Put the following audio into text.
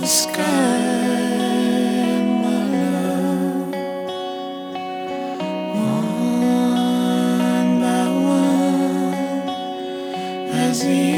the sky, my love. One by one, as the